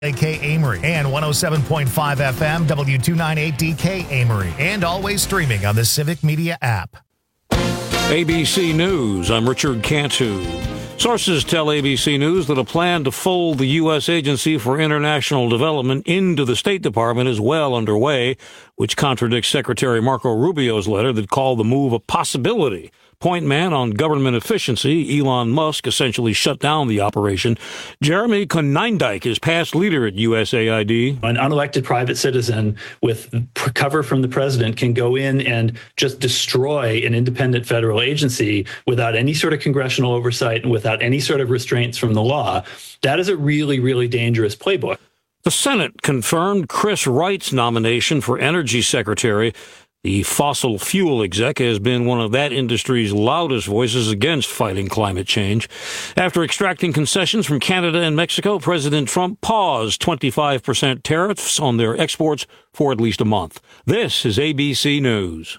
AK Amory and 107.5 FM W298DK Amory, and always streaming on the Civic Media app. ABC News, I'm Richard Cantu. Sources tell ABC News that a plan to fold the U.S. Agency for International Development into the State Department is well underway, which contradicts Secretary Marco Rubio's letter that called the move a possibility. Point man on government efficiency, Elon Musk, essentially shut down the operation. Jeremy Konyndyk is past leader at USAID. An unelected private citizen with cover from the president can go in and just destroy an independent federal agency without any sort of congressional oversight and without any sort of restraints from the law. That is a really, really dangerous playbook. The Senate confirmed Chris Wright's nomination for Energy Secretary. The fossil fuel exec has been one of that industry's loudest voices against fighting climate change. After extracting concessions from Canada and Mexico, President Trump paused 25% tariffs on their exports for at least a month. This is ABC News.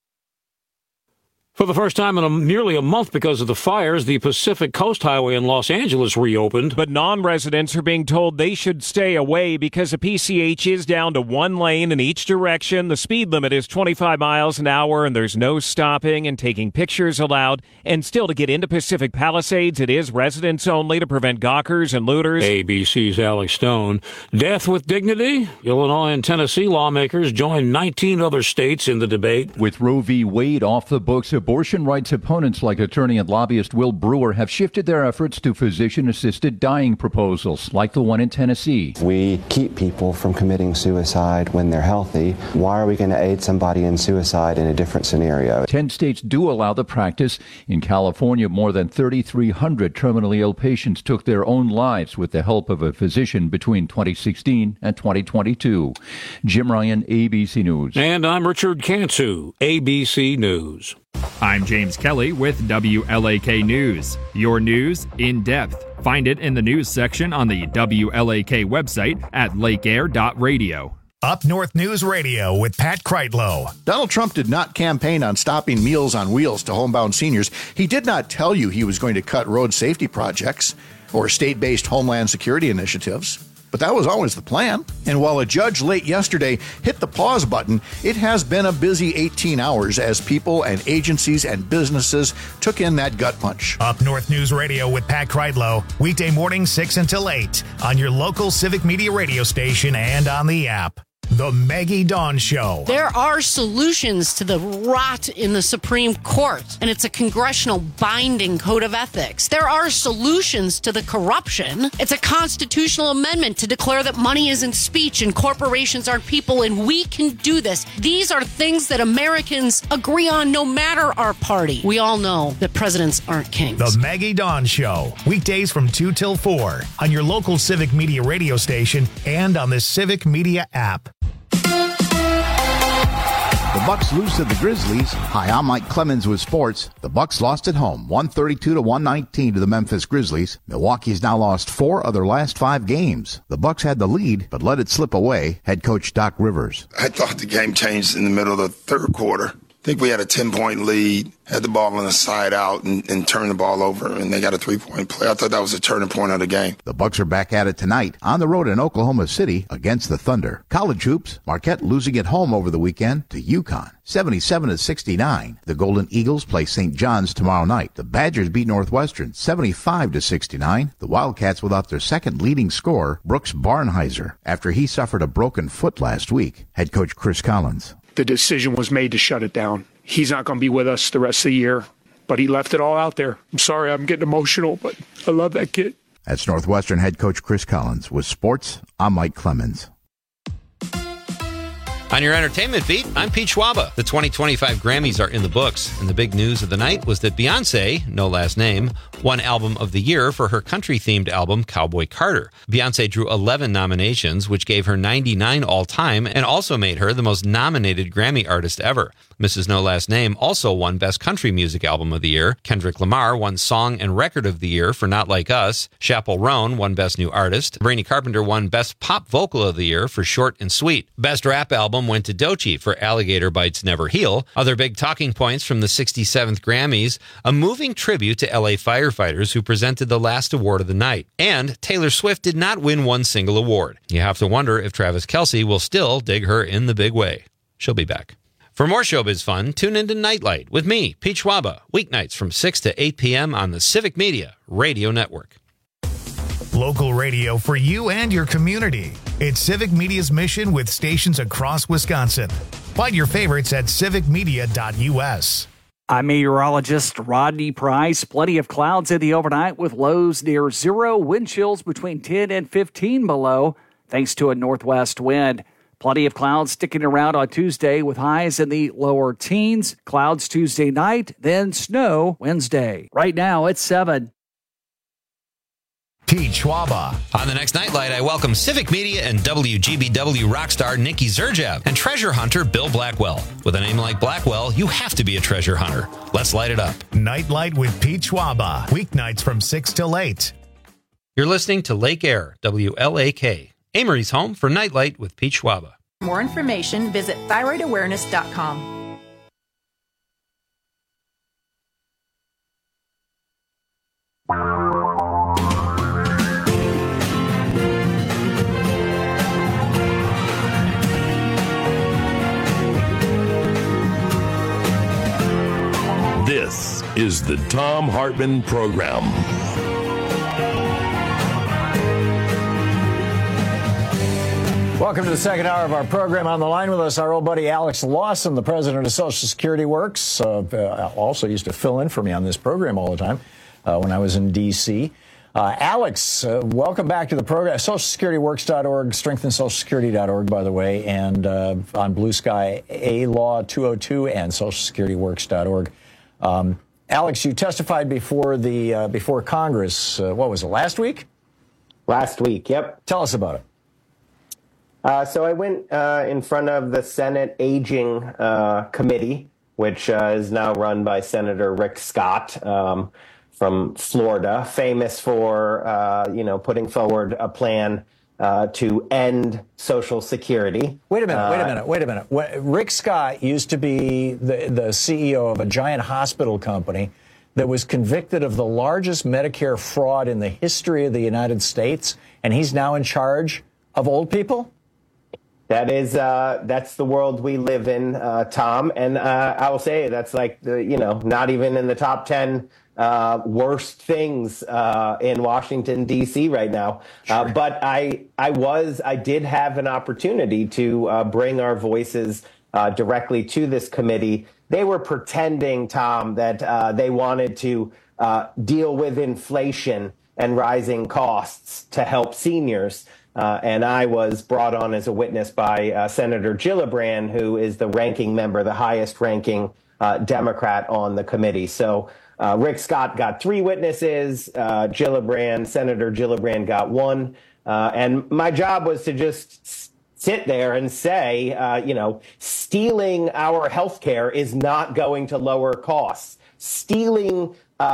For the first time in nearly a month because of the fires, the Pacific Coast Highway in Los Angeles reopened. But non-residents are being told they should stay away because the PCH is down to one lane in each direction. The speed limit is 25 miles an hour, and there's no stopping and taking pictures allowed. And still, to get into Pacific Palisades, it is residents only to prevent gawkers and looters. ABC's Alex Stone. Death with dignity? Illinois and Tennessee lawmakers join 19 other states in the debate. With Roe v. Wade off the books, abortion rights opponents like attorney and lobbyist Will Brewer have shifted their efforts to physician-assisted dying proposals, like the one in Tennessee. We keep people from committing suicide when they're healthy. Why are we going to aid somebody in suicide in a different scenario? 10 states do allow the practice. In California, more than 3,300 terminally ill patients took their own lives with the help of a physician between 2016 and 2022. Jim Ryan, ABC News. And I'm Richard Cantu, ABC News. I'm James Kelly with WLAK News. Your news in depth. Find it in the news section on the WLAK website at lakeair.radio. Up North News Radio with Pat Kreitlow. Donald Trump did not campaign on stopping Meals on Wheels to homebound seniors. He did not tell you he was going to cut road safety projects or state-based homeland security initiatives. But that was always the plan. And while a judge late yesterday hit the pause button, it has been a busy 18 hours as people and agencies and businesses took in that gut punch. Up North News Radio with Pat Kreitlow, weekday morning 6 until 8 on your local Civic Media radio station and on the app. The Maggie Dawn Show. There are solutions to the rot in the Supreme Court, and it's a congressional binding code of ethics. There are solutions to the corruption. It's a constitutional amendment to declare that money isn't speech and corporations aren't people, and we can do this. These are things that Americans agree on no matter our party. We all know that presidents aren't kings. The Maggie Dawn Show. Weekdays from 2 till 4 on your local Civic Media radio station and on the Civic Media app. The Bucks lose to the Grizzlies. Hi, I'm Mike Clemens with sports. The Bucks lost at home, 132-119 to the Memphis Grizzlies. Milwaukee's now lost 4 of their last 5 games. The Bucks had the lead, but let it slip away. Head coach Doc Rivers. I thought the game changed in the middle of the third quarter. I think we had a 10-point lead, had the ball on the side out, and turned the ball over, and they got a 3-point play. I thought that was a turning point of the game. The Bucks are back at it tonight on the road in Oklahoma City against the Thunder. College hoops, Marquette losing at home over the weekend to UConn, 77-69. The Golden Eagles play St. John's tomorrow night. The Badgers beat Northwestern, 75-69. The Wildcats without their second leading scorer, Brooks Barnheiser, after he suffered a broken foot last week. Head coach Chris Collins. The decision was made to shut it down. He's not going to be with us the rest of the year, but he left it all out there. I'm sorry I'm getting emotional, but I love that kid. That's Northwestern head coach Chris Collins. With sports, I'm Mike Clemens. On your entertainment beat, I'm Pete Schwaba. The 2025 Grammys are in the books, and the big news of the night was that Beyoncé, no last name, won Album of the Year for her country-themed album Cowboy Carter. Beyoncé drew 11 nominations, which gave her 99 all-time, and also made her the most nominated Grammy artist ever. Mrs. No Last Name also won Best Country Music Album of the Year. Kendrick Lamar won Song and Record of the Year for Not Like Us. Chappell Roan won Best New Artist. Sabrina Carpenter won Best Pop Vocal of the Year for Short and Sweet. Best Rap Album went to Doechii for Alligator Bites Never Heal. Other big talking points from the 67th Grammys, a moving tribute to LA Fire firefighters who presented the last award of the night. And Taylor Swift did not win one single award. You have to wonder if Travis Kelce will still dig her in the big way. She'll be back. For more showbiz fun, tune into Nightlight with me, Pete Schwaba, weeknights from 6 to 8 p.m. on the Civic Media Radio Network. Local radio for you and your community. It's Civic Media's mission with stations across Wisconsin. Find your favorites at civicmedia.us. I'm meteorologist Rodney Price. Plenty of clouds in the overnight with lows near zero, wind chills between 10 and 15 below, thanks to a northwest wind. Plenty of clouds sticking around on Tuesday with highs in the lower teens. Clouds Tuesday night, then snow Wednesday. Right now, it's 7. Pete Schwaba. On the next Nightlight, I welcome Civic Media and WGBW rock star Nikki Zerjev and treasure hunter Bill Blackwell. With a name like Blackwell, you have to be a treasure hunter. Let's light it up. Nightlight with Pete Schwaba. Weeknights from 6 till 8. You're listening to Lake Air, WLAK. Amory's home for Nightlight with Pete Schwaba. For more information, visit thyroidawareness.com. This is the Thom Hartmann Program. Welcome to the second hour of our program. On the line with us, our old buddy Alex Lawson, the president of Social Security Works. Also used to fill in for me on this program all the time when I was in D.C. Alex, welcome back to the program. SocialSecurityWorks.org, StrengthenSocialSecurity.org, by the way, and on Blue Sky, A-Law 202 and SocialSecurityWorks.org. Alex, you testified before Congress. What was it, last week? Last week, yep. Tell us about it. So I went in front of the Senate Aging Committee, which is now run by Senator Rick Scott from Florida, famous for, putting forward a plan to end Social Security. Wait a minute. Rick Scott used to be the CEO of a giant hospital company that was convicted of the largest Medicare fraud in the history of the United States, and he's now in charge of old people? That's the world we live in, Tom. And I will say that's like not even in the top 10 worst things in Washington D.C. right now. Sure. But I did have an opportunity to bring our voices directly to this committee. They were pretending, Tom, that they wanted to deal with inflation and rising costs to help seniors. And I was brought on as a witness by Senator Gillibrand, who is the ranking member, the highest ranking Democrat on the committee. So Rick Scott got 3 witnesses. Senator Gillibrand got 1. And my job was to just sit there and say, stealing our health care is not going to lower costs. Stealing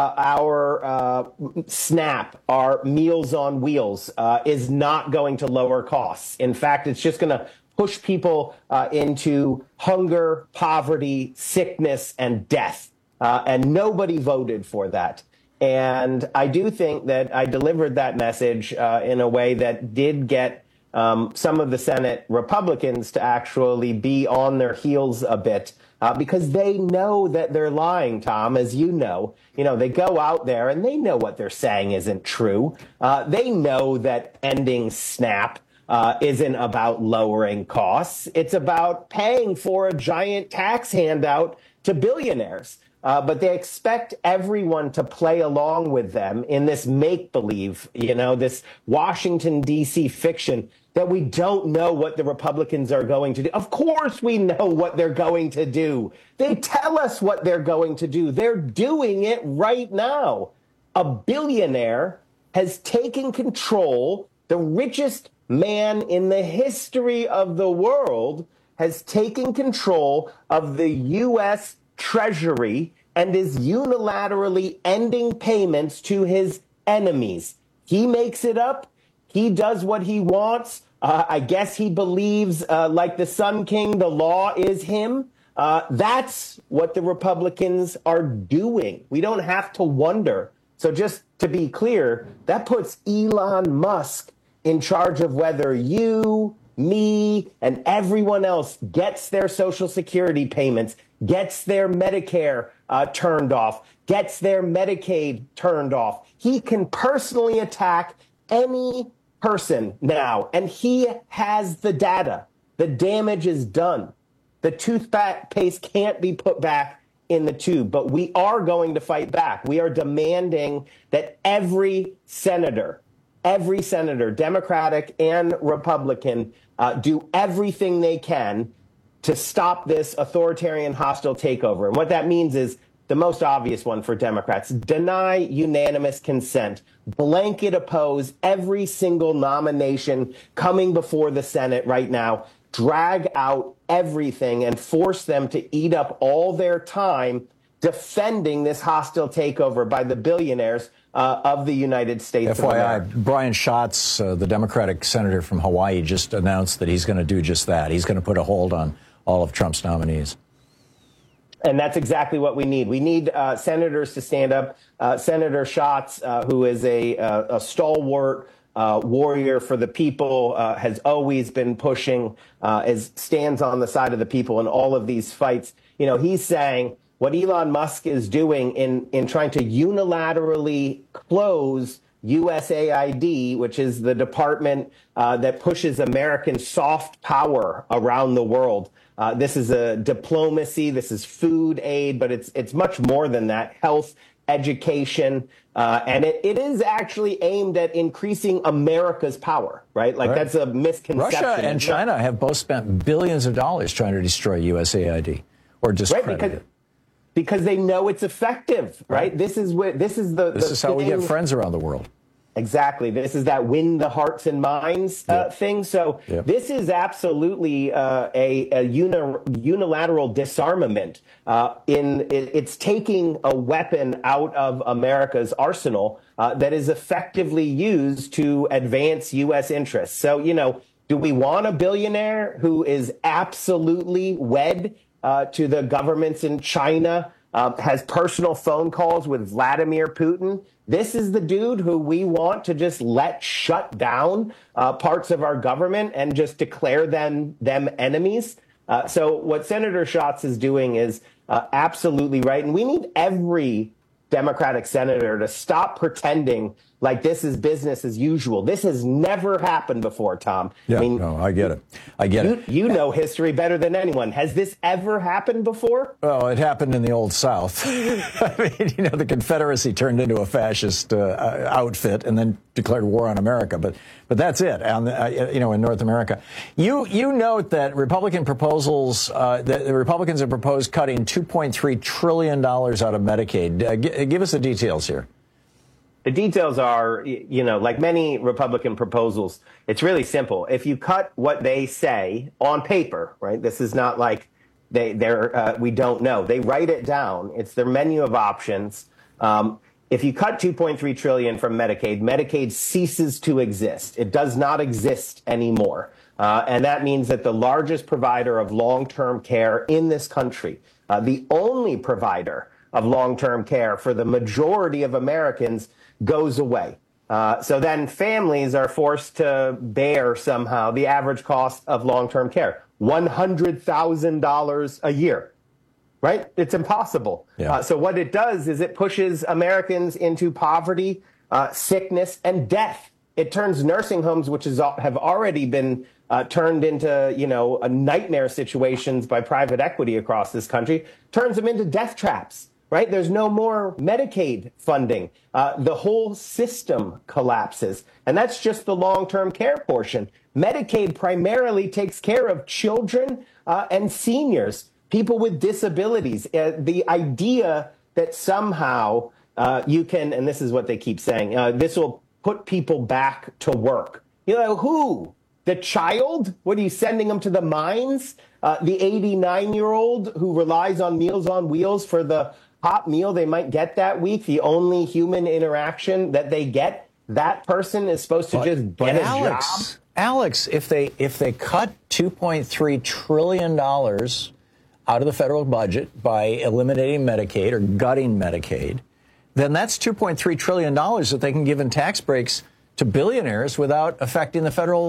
our SNAP, our Meals on Wheels, is not going to lower costs. In fact, it's just going to push people into hunger, poverty, sickness, and death. And nobody voted for that. And I do think that I delivered that message in a way that did get some of the Senate Republicans to actually be on their heels a bit. Because they know that they're lying, Tom, as you know. They go out there and they know what they're saying isn't true. They know that ending SNAP isn't about lowering costs. It's about paying for a giant tax handout to billionaires. But they expect everyone to play along with them in this make-believe, this Washington, D.C. fiction that we don't know what the Republicans are going to do. Of course we know what they're going to do. They tell us what they're going to do. They're doing it right now. A billionaire has taken control. The richest man in the history of the world has taken control of the U.S. Treasury and is unilaterally ending payments to his enemies. He makes it up. He does what he wants. I guess he believes, like the Sun King, the law is him. That's what the Republicans are doing. We don't have to wonder So just to be clear, that puts Elon Musk in charge of whether you, me, and everyone else gets their Social Security payments, gets their Medicare turned off, gets their Medicaid turned off. He can personally attack any person now, and he has the data. The damage is done. The toothpaste can't be put back in the tube, but we are going to fight back. We are demanding that every senator, Democratic and Republican, do everything they can to stop this authoritarian, hostile takeover. And what that means is the most obvious one for Democrats: deny unanimous consent, blanket oppose every single nomination coming before the Senate right now, drag out everything and force them to eat up all their time defending this hostile takeover by the billionaires of the United States of America. FYI, Brian Schatz, the Democratic senator from Hawaii, just announced that he's going to do just that. He's going to put a hold on all of Trump's nominees. And that's exactly what we need. We need senators to stand up. Senator Schatz, who is a stalwart warrior for the people, has always been pushing, stands on the side of the people in all of these fights. You know, he's saying what Elon Musk is doing in trying to unilaterally close USAID, which is the department that pushes American soft power around the world. This is a diplomacy. This is food aid, but it's much more than that. Health, education, and it is actually aimed at increasing America's power, right? Like that's a misconception. Russia and China have both spent billions of dollars trying to destroy USAID or discredit it. Because they know it's effective, right? This is how we get friends around the world. Exactly. This is that win the hearts and minds thing. So this is absolutely a unilateral disarmament. It's taking a weapon out of America's arsenal that is effectively used to advance U.S. interests. So, you know, do we want a billionaire who is absolutely wed to the governments in China, has personal phone calls with Vladimir Putin? This is the dude who we want to just let shut down parts of our government and just declare them enemies. So what Senator Schatz is doing is absolutely right. And we need every Democratic senator to stop pretending like this is business as usual. This has never happened before, Tom. Yeah, I get it. I get it. You know history better than anyone. Has this ever happened before? Well, it happened in the Old South. I mean, you know, the Confederacy turned into a fascist outfit and then declared war on America. But that's it. You know, in North America, you note that Republican proposals, that the Republicans have proposed cutting $2.3 trillion out of Medicaid. Give us the details here. The details are, you know, like many Republican proposals, it's really simple. If you cut what they say on paper, right? This is not like we don't know. They write it down. It's their menu of options. If you cut $2.3 trillion from Medicaid, Medicaid ceases to exist. It does not exist anymore. And that means that the largest provider of long-term care in this country, the only provider of long-term care for the majority of Americans, goes away. So then families are forced to bear somehow the average cost of long-term care, $100,000 a year, right? It's impossible. Yeah. So what it does is it pushes Americans into poverty, sickness, and death. It turns nursing homes, which have already been turned into, you know, nightmare situations by private equity across this country, turns them into death traps. Right? There's no more Medicaid funding. The whole system collapses. And that's just the long-term care portion. Medicaid primarily takes care of children and seniors, people with disabilities. The idea that somehow you can, and this is what they keep saying, this will put people back to work. You know, who? The child? What are you sending them to the mines? The 89-year-old who relies on Meals on Wheels for the hot meal they might get that week, the only human interaction that they get, that person is supposed to just get a job. Alex, if they cut $2.3 trillion out of the federal budget by eliminating Medicaid or gutting Medicaid, then that's $2.3 trillion that they can give in tax breaks to billionaires without affecting the federal,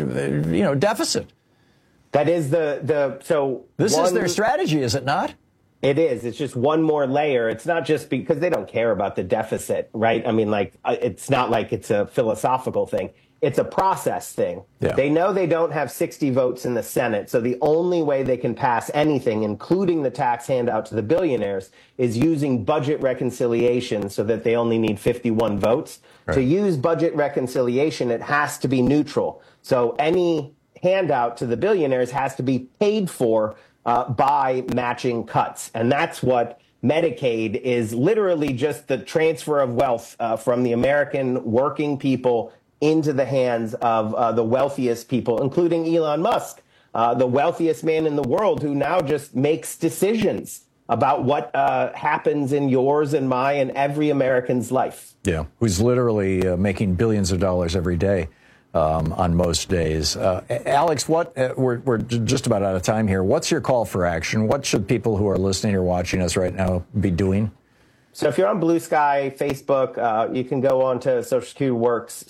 deficit. That is so this is their strategy, is it not? It is. It's just one more layer. It's not just because they don't care about the deficit, right? I mean, it's not like it's a philosophical thing. It's a process thing. Yeah. They know they don't have 60 votes in the Senate, so the only way they can pass anything, including the tax handout to the billionaires, is using budget reconciliation so that they only need 51 votes. Right. To use budget reconciliation, it has to be neutral. So any handout to the billionaires has to be paid for by matching cuts. And that's what Medicaid is, literally just the transfer of wealth from the American working people into the hands of the wealthiest people, including Elon Musk, the wealthiest man in the world, who now just makes decisions about what happens in yours and my and every American's life. Yeah, who's literally making billions of dollars every day. On most days. Alex, we're just about out of time here. What's your call for action? What should people who are listening or watching us right now be doing? So if you're on Blue Sky, Facebook, you can go on to Social Security Works,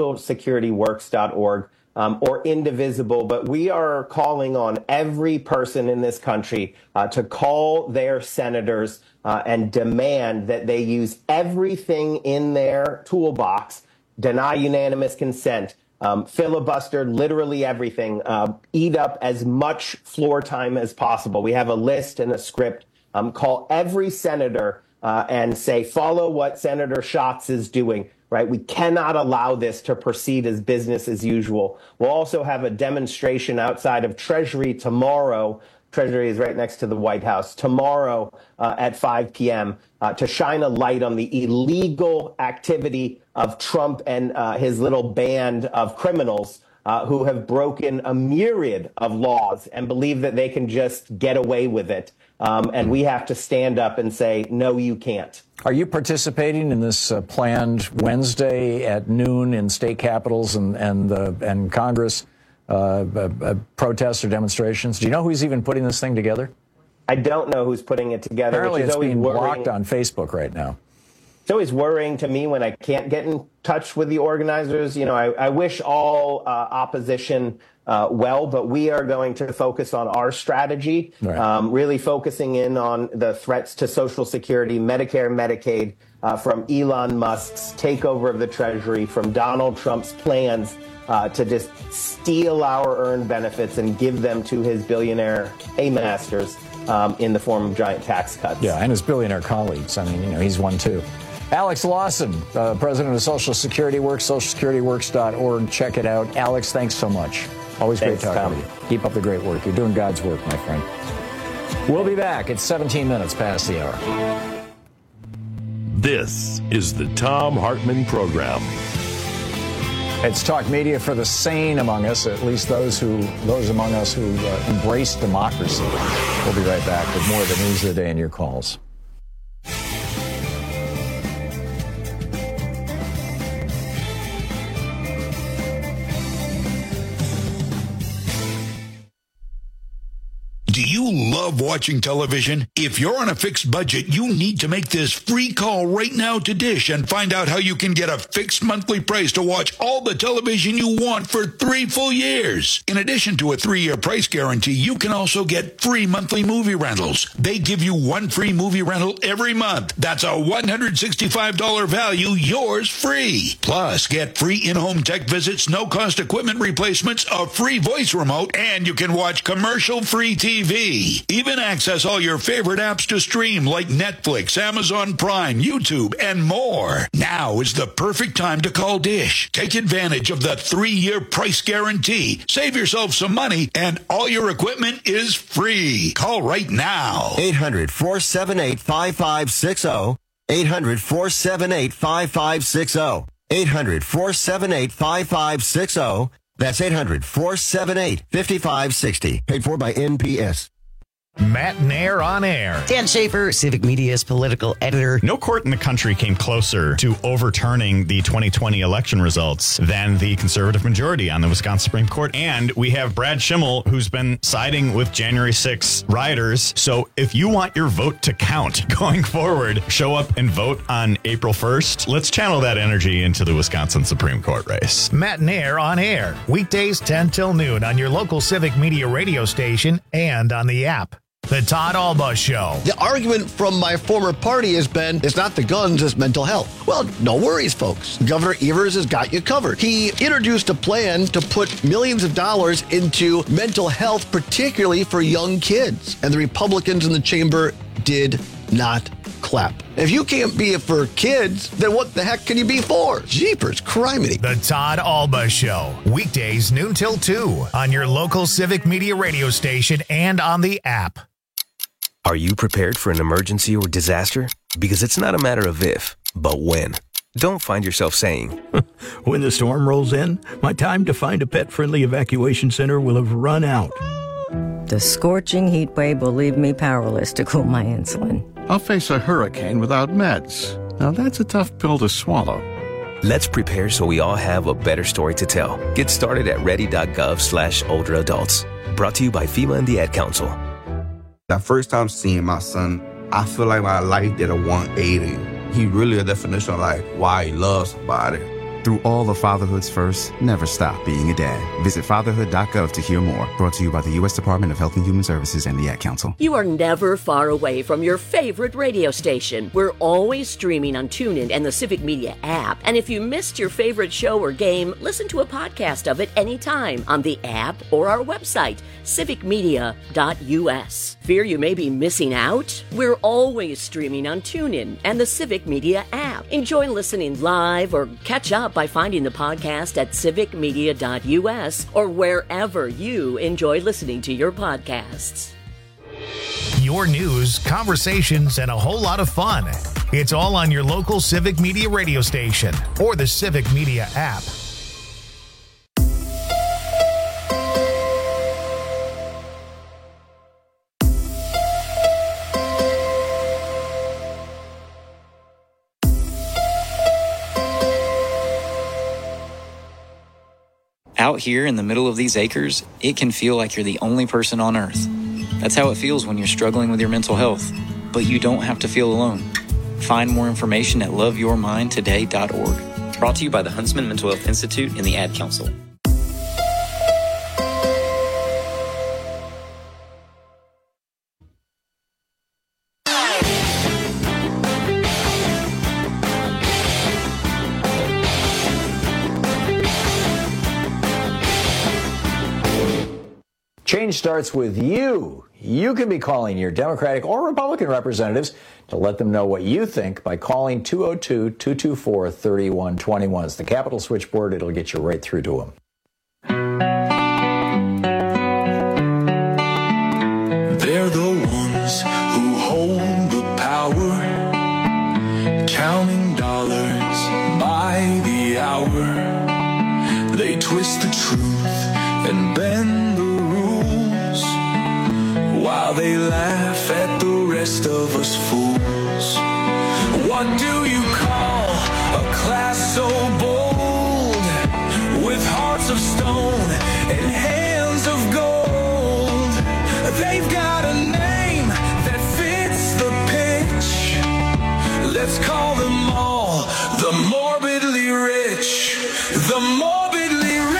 socialsecurityworks.org, or Indivisible. But we are calling on every person in this country to call their senators and demand that they use everything in their toolbox, deny unanimous consent, filibuster literally everything, eat up as much floor time as possible. We have a list and a script. Call every senator and say, follow what Senator Schatz is doing, right? We cannot allow this to proceed as business as usual. We'll also have a demonstration outside of Treasury tomorrow. Treasury is right next to the White House. Tomorrow at 5 p.m. To shine a light on the illegal activity of Trump and his little band of criminals who have broken a myriad of laws and believe that they can just get away with it. And we have to stand up and say, no, you can't. Are you participating in this planned Wednesday at noon in state capitals and Congress protests or demonstrations? Do you know who's even putting this thing together? I don't know who's putting it together. Apparently it's being blocked on Facebook right now. It's always worrying to me when I can't get in touch with the organizers. You know, I wish all opposition well, but we are going to focus on our strategy, right. Really focusing in on the threats to Social Security, Medicare, Medicaid, from Elon Musk's takeover of the Treasury, from Donald Trump's plans to just steal our earned benefits and give them to his billionaire paymasters in the form of giant tax cuts. Yeah, and his billionaire colleagues. I mean, he's one too. Alex Lawson, president of Social Security Works, socialsecurityworks.org. Check it out. Alex, thanks so much. Always great talking to you. Keep up the great work. You're doing God's work, my friend. We'll be back. It's 17 minutes past the hour. This is the Thom Hartmann Program. It's talk media for the sane among us, at least those among us who embrace democracy. We'll be right back with more of the news of the day and your calls. Do you love watching television? If you're on a fixed budget, you need to make this free call right now to Dish and find out how you can get a fixed monthly price to watch all the television you want for 3 full years. In addition to a 3-year price guarantee, you can also get free monthly movie rentals. They give you 1 free movie rental every month. That's a $165 value, yours free. Plus, get free in-home tech visits, no-cost equipment replacements, a free voice remote, and you can watch commercial-free TV. Even access all your favorite apps to stream like Netflix, Amazon Prime, YouTube, and more. Now is the perfect time to call Dish. Take advantage of the 3-year price guarantee. Save yourself some money, and all your equipment is free. Call right now. 800-478-5560. 800-478-5560. 800-478-5560. That's 800-478-5560. Paid for by NPS. Matt Nair on Air. Dan Schaefer, Civic Media's political editor. No court in the country came closer to overturning the 2020 election results than the conservative majority on the Wisconsin Supreme Court. And we have Brad Schimmel, who's been siding with January 6 rioters. So if you want your vote to count going forward, show up and vote on April 1st. Let's channel that energy into the Wisconsin Supreme Court race. Matt Nair on Air. Weekdays 10 till noon on your local Civic Media radio station and on the app. The Todd Alba Show. The argument from my former party has been, it's not the guns, it's mental health. Well, no worries, folks. Governor Evers has got you covered. He introduced a plan to put millions of dollars into mental health, particularly for young kids. And the Republicans in the chamber did not clap. If you can't be it for kids, then what the heck can you be for? Jeepers, criminy. The Todd Alba Show. Weekdays noon till 2 on your local Civic Media radio station and on the app. Are you prepared for an emergency or disaster? Because it's not a matter of if, but when. Don't find yourself saying, when the storm rolls in, my time to find a pet-friendly evacuation center will have run out. The scorching heat wave will leave me powerless to cool my insulin. I'll face a hurricane without meds. Now that's a tough pill to swallow. Let's prepare so we all have a better story to tell. Get started at ready.gov/older adults. Brought to you by FEMA and the Ad Council. That first time seeing my son, I feel like my life did a 180. He really a definition of like why he loves somebody. Through all of fatherhood's first, never stop being a dad. Visit fatherhood.gov to hear more. Brought to you by the U.S. Department of Health and Human Services and the Ad Council. You are never far away from your favorite radio station. We're always streaming on TuneIn and the Civic Media app. And if you missed your favorite show or game, listen to a podcast of it anytime on the app or our website, civicmedia.us. Fear you may be missing out? We're always streaming on TuneIn and the Civic Media app. Enjoy listening live or catch up by finding the podcast at civicmedia.us or wherever you enjoy listening to your podcasts. Your news, conversations, and a whole lot of fun. It's all on your local Civic Media radio station or the Civic Media app. Out here in the middle of these acres, it can feel like you're the only person on Earth. That's how it feels when you're struggling with your mental health. But you don't have to feel alone. Find more information at loveyourmindtoday.org. Brought to you by the Huntsman Mental Health Institute and the Ad Council. Change starts with you. You can be calling your Democratic or Republican representatives to let them know what you think by calling 202-224-3121. It's the Capitol switchboard. It'll get you right through to them. They're the ones who hold the power, counting dollars by the hour. They twist the truth and bend the rules while they laugh at the rest of us fools. What do you call a class so bold, with hearts of stone and hands of gold? They've got a name that fits the pitch. Let's call them all the morbidly rich. The morbidly rich.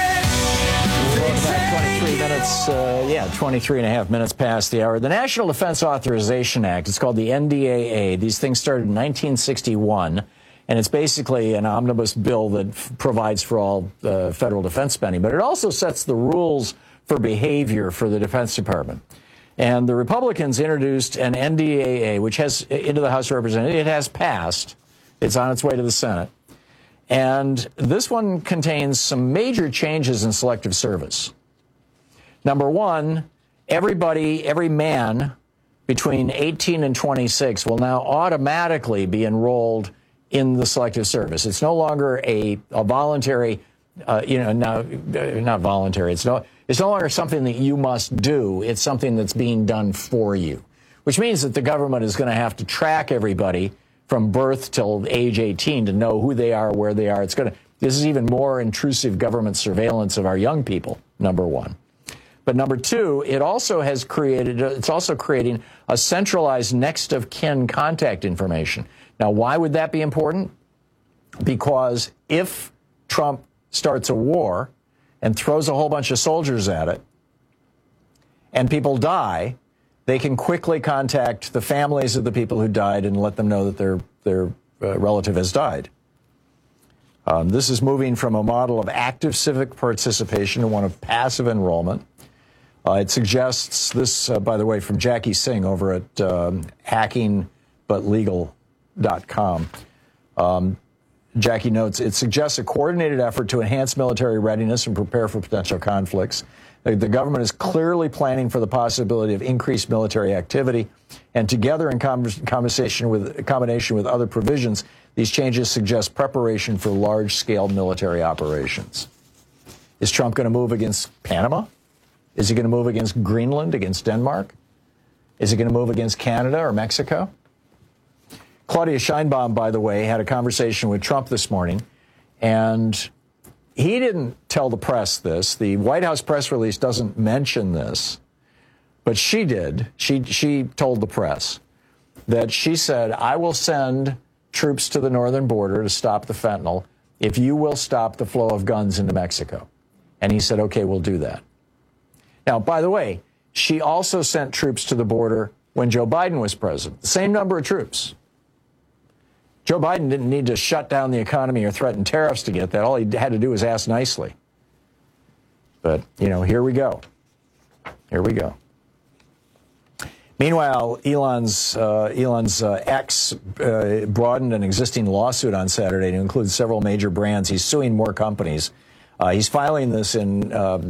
23 and a half minutes past the hour. The National Defense Authorization Act, it's called the NDAA. These things started in 1961, and it's basically an omnibus bill that provides for all federal defense spending. But it also sets the rules for behavior for the Defense Department. And the Republicans introduced an NDAA, which has, into the House of Representatives, it has passed. It's on its way to the Senate. And this one contains some major changes in selective service. Number one, every man between 18 and 26 will now automatically be enrolled in the selective service. It's no longer a voluntary not voluntary. It's no longer something that you must do. It's something that's being done for you, which means that the government is going to have to track everybody from birth till age 18 to know who they are, where they are. This is even more intrusive government surveillance of our young people, number one. But number two, it's also creating a centralized next of kin contact information. Now, why would that be important? Because if Trump starts a war and throws a whole bunch of soldiers at it and people die, they can quickly contact the families of the people who died and let them know that their relative has died. This is moving from a model of active civic participation to one of passive enrollment. It suggests this, by the way, from Jackie Singh over at hackingbutlegal.com. Jackie notes, it suggests a coordinated effort to enhance military readiness and prepare for potential conflicts. The government is clearly planning for the possibility of increased military activity, and together in combination with other provisions, these changes suggest preparation for large-scale military operations. Is Trump going to move against Panama? Is he going to move against Greenland, against Denmark? Is he going to move against Canada or Mexico? Claudia Sheinbaum, by the way, had a conversation with Trump this morning, and he didn't tell the press this. The White House press release doesn't mention this, but she did. She told the press that she said, I will send troops to the northern border to stop the fentanyl if you will stop the flow of guns into Mexico. And he said, okay, we'll do that. Now, by the way, she also sent troops to the border when Joe Biden was president, the same number of troops. Joe Biden didn't need to shut down the economy or threaten tariffs to get that. All he had to do was ask nicely. But, here we go. Here we go. Meanwhile, Elon's X broadened an existing lawsuit on Saturday to include several major brands. He's suing more companies. He's filing this in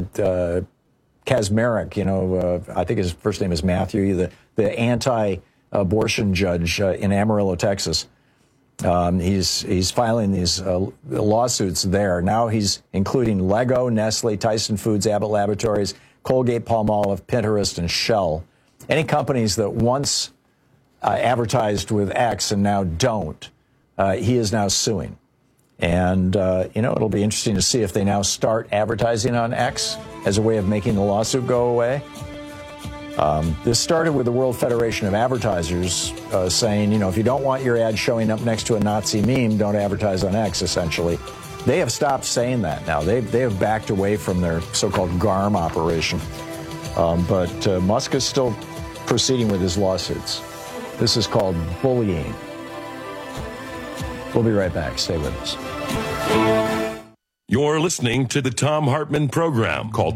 Kaczmarek, I think his first name is Matthew, the anti-abortion judge in Amarillo, Texas. He's filing these lawsuits there. Now he's including Lego, Nestle, Tyson Foods, Abbott Laboratories, Colgate, Palmolive, Pinterest, and Shell. Any companies that once advertised with X and now don't, he is now suing. And, it'll be interesting to see if they now start advertising on X as a way of making the lawsuit go away. This started with the World Federation of Advertisers saying, if you don't want your ad showing up next to a Nazi meme, don't advertise on X, essentially. They have stopped saying that now. They have backed away from their so-called GARM operation. But Musk is still proceeding with his lawsuits. This is called bullying. We'll be right back. Stay with us. You're listening to the Thom Hartmann Program. Call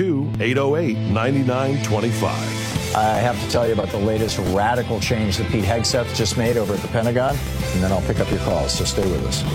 202-808-9925. I have to tell you about the latest radical change that Pete Hegseth just made over at the Pentagon, and then I'll pick up your calls, so stay with us.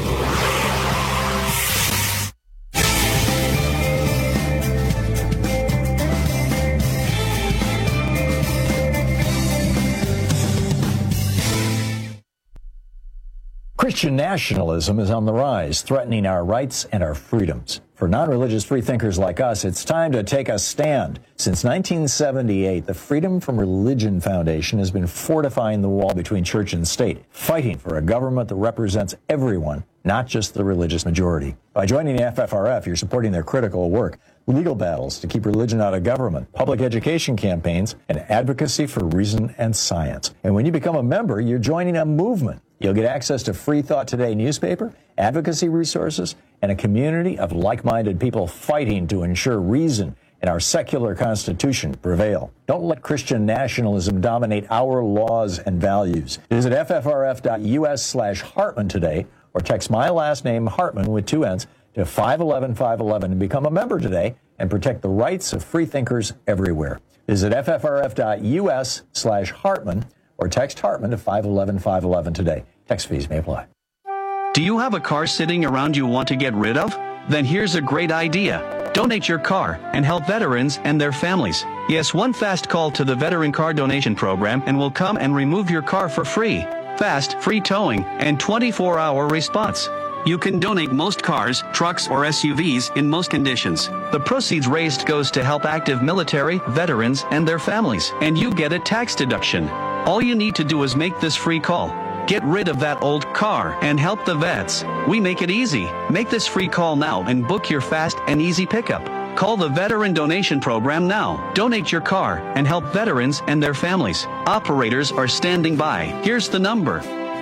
Christian nationalism is on the rise, threatening our rights and our freedoms. For non-religious freethinkers like us, it's time to take a stand. Since 1978, the Freedom from Religion Foundation has been fortifying the wall between church and state, fighting for a government that represents everyone, not just the religious majority. By joining the FFRF, you're supporting their critical work, legal battles to keep religion out of government, public education campaigns, and advocacy for reason and science. And when you become a member, you're joining a movement. You'll get access to Free Thought Today newspaper, advocacy resources, and a community of like-minded people fighting to ensure reason and our secular constitution prevail. Don't let Christian nationalism dominate our laws and values. Visit ffrf.us/Hartman today, or text my last name, Hartman, with 2 N's, to 511-511 and become a member today and protect the rights of freethinkers everywhere. Visit ffrf.us/Hartman or text Hartman to 511-511 today. Text fees may apply. Do you have a car sitting around you want to get rid of? Then here's a great idea. Donate your car and help veterans and their families. Yes, one fast call to the Veteran Car Donation Program and we'll come and remove your car for free. Fast, free towing, and 24-hour response. You can donate most cars, trucks, or SUVs in most conditions. The proceeds raised goes to help active military, veterans, and their families, and you get a tax deduction. All you need to do is make this free call. Get rid of that old car and help the vets. We make it easy. Make this free call now and book your fast and easy pickup. Call the Veteran Donation Program now. Donate your car and help veterans and their families. Operators are standing by. Here's the number.